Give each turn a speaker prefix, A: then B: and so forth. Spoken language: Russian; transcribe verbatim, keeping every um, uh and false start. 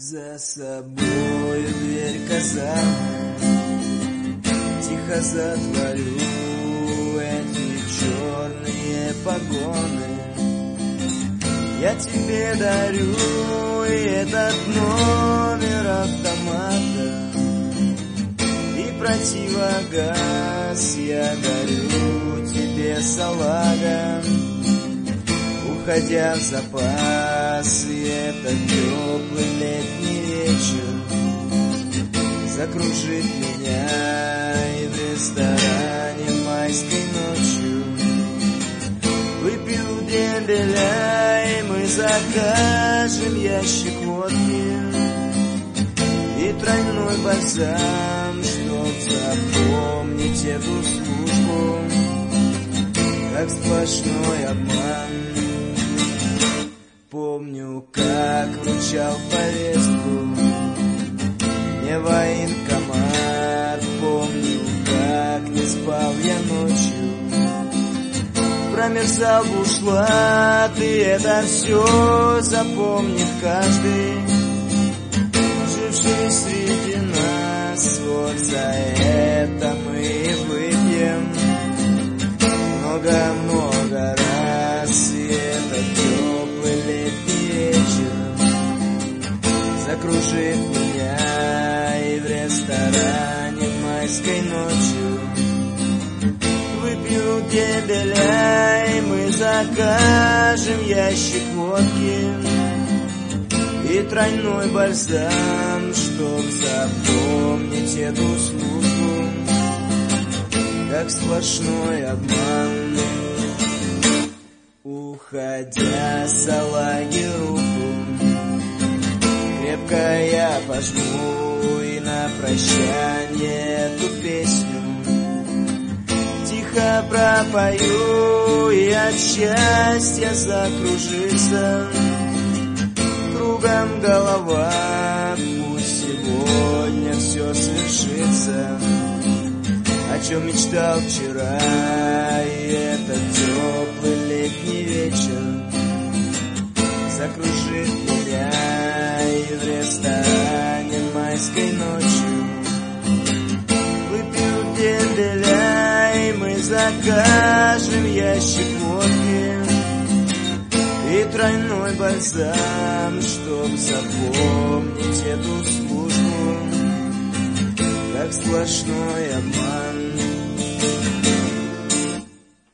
A: За собою дверь казармы тихо затворю, эти черные погоны я тебе дарю, и этот номер автомата, и противогаз я дарю тебе, салага, уходя в запас. И этот теплый летний вечер закружит меня, и в ресторане майской ночью выпью дембеля, и мы закажем ящик водки и тройной бальзам, чтоб запомнить эту службу как сплошной обман. Помню, как вручал повестку мне военкомат, помню, как не спал я ночью, промерзал бушлат, и это все запомнит каждый, живший среди нас. Вот за это мы и выпьем много-много раз, и этот теплый летний вечер закружит меня, и в ресторане майской ночью выпью дембеля, и мы закажем ящик водки и тройной бальзам, чтоб запомнить эту службу как сплошной обман. Уходя, салаги, руку крепко я пожму, и на прощание эту песню тихо пропою, и от счастья закружится кругом голова. Пусть сегодня все свершится, о чем мечтал вчера, и этот теплый летний вечер закружит меня, и в ресторане майской ночью выпью дембеля, и мы закажем ящик водки и тройной бальзам, чтоб запомнить эту службу как сплошной обман.